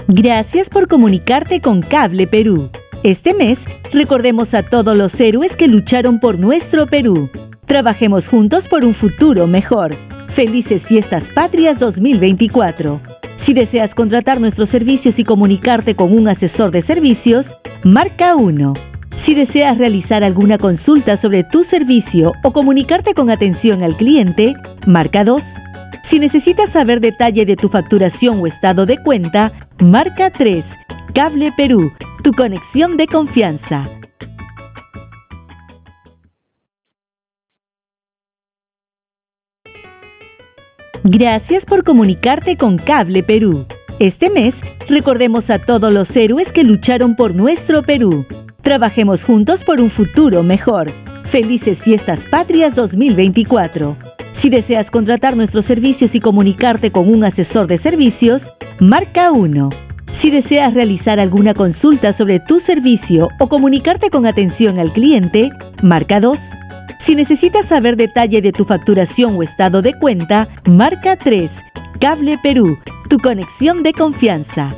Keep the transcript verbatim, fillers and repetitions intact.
Gracias por comunicarte con Cable Perú. Este mes, recordemos a todos los héroes que lucharon por nuestro Perú. Trabajemos juntos por un futuro mejor. Felices Fiestas Patrias dos mil veinticuatro. Si deseas contratar nuestros servicios y comunicarte con un asesor de servicios, marca uno. Si deseas realizar alguna consulta sobre tu servicio o comunicarte con atención al cliente, marca dos. Si necesitas saber detalle de tu facturación o estado de cuenta, marca tres. Cable Perú, tu conexión de confianza. Gracias por comunicarte con Cable Perú. Este mes, recordemos a todos los héroes que lucharon por nuestro Perú. Trabajemos juntos por un futuro mejor. Felices Fiestas Patrias dos mil veinticuatro. Si deseas contratar nuestros servicios y comunicarte con un asesor de servicios, marca uno. Si deseas realizar alguna consulta sobre tu servicio o comunicarte con atención al cliente, marca dos. Si necesitas saber detalle de tu facturación o estado de cuenta, marca tres. Cable Perú, tu conexión de confianza.